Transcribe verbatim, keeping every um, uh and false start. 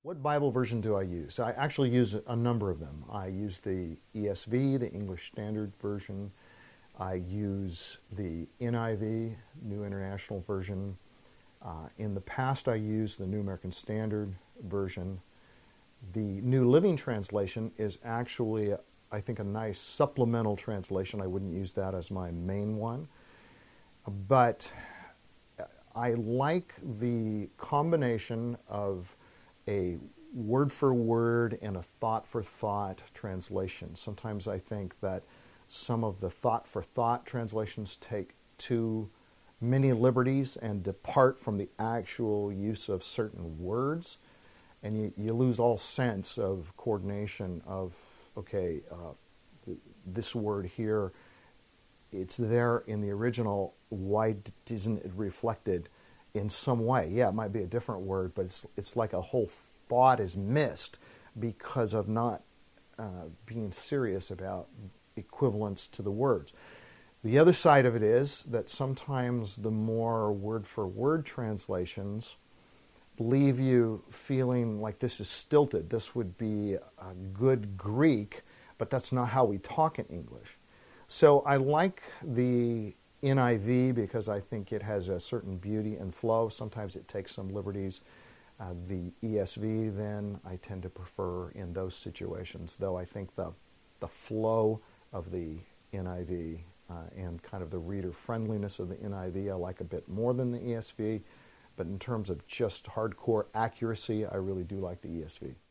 What Bible version do I use? I actually use a number of them. I use the E S V, the English Standard Version. I use the N I V, New International Version. Uh, in the past, I used the New American Standard Version. The New Living Translation is actually, I think, a nice supplemental translation. I wouldn't use that as my main one. But I like the combination of a word for word and a thought for thought translation. Sometimes I think that some of the thought for thought translations take too many liberties and depart from the actual use of certain words, and you, you lose all sense of coordination of, okay, uh, this word here, it's there in the original, why isn't it reflected in some way? Yeah, it might be a different word, but it's, it's like a whole thought is missed because of not uh, being serious about equivalence to the words. The other side of it is that sometimes the more word-for-word translations leave you feeling like this is stilted. This would be a good Greek, but that's not how we talk in English. So I like the N I V because I think it has a certain beauty and flow. Sometimes it takes some liberties. Uh, the E S V, then, I tend to prefer in those situations, though I think the, the flow of the N I V uh, and kind of the reader friendliness of the N I V I like a bit more than the E S V. But in terms of just hardcore accuracy, I really do like the E S V.